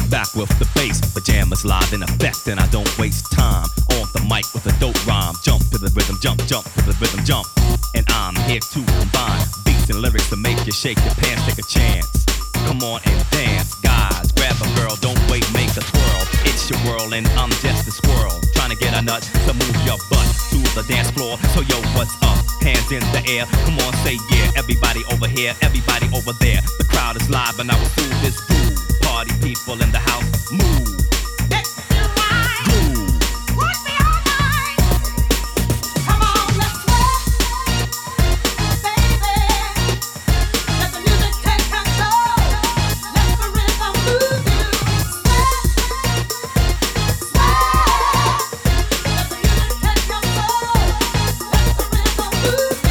Back with the bass, pajamas live in effect, and I don't waste time on the mic with a dope rhyme. Jump to the rhythm, jump, jump to the rhythm, jump. And I'm here to combine beats and lyrics to make you shake your pants, take a chance. Come on and dance, guys, grab a girl, don't wait, make a twirl. It's your world and I'm just a squirrel, trying to get a nut to move your butt to the dance floor. So yo, what's up? Hands in the air, come on, say yeah. Everybody over here, everybody over there. The crowd is live and I will do this groove. Party people in the house, move. Let's do right. Groove. Watch me all night. Come on, let's sweat, baby. Let the music take control. Let the rhythm move you. Sweat, sweat. Let the music take control. Let the rhythm move you.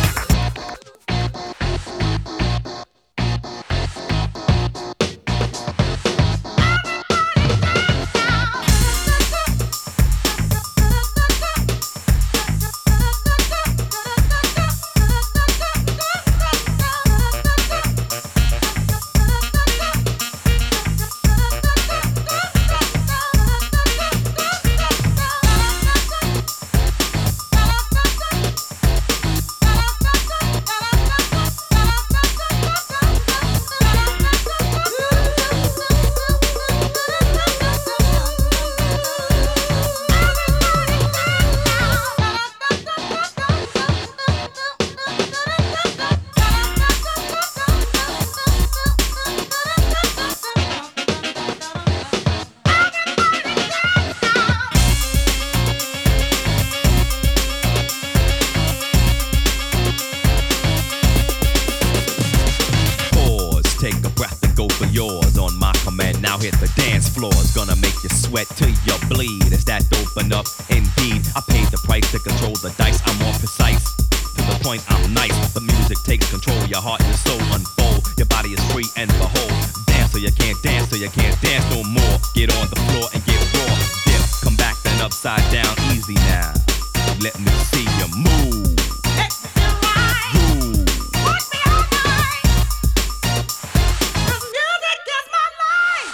Pause, take a breath and go for yours. On my command, now hit the dance floor. It's gonna make you sweat till you bleed. Is that dope enough? Indeed, I paid the price to control the dice. I'm more precise, to the point I'm nice. The music takes control, your heart and your soul unfold. Your body is free and behold. Dance till you can't dance, till you can't dance no more. Get on the floor and get raw. Dip, come back then upside down, easy now. Let me see you move. Let's do right. Groove. Watch me all night. 'Cause music is my life.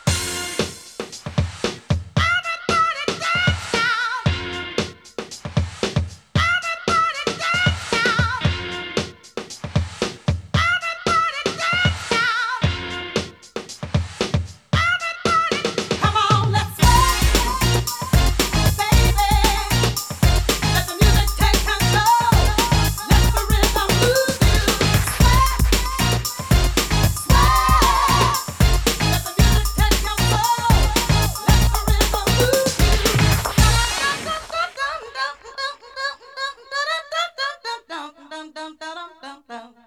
Everybody dance now. Everybody dance now. Everybody dance now. Everybody, come on, let's sweat, baby. Let the music take control. Let the rhythm move you. Sweat, sweat. Let the music take control. Let the rhythm move you.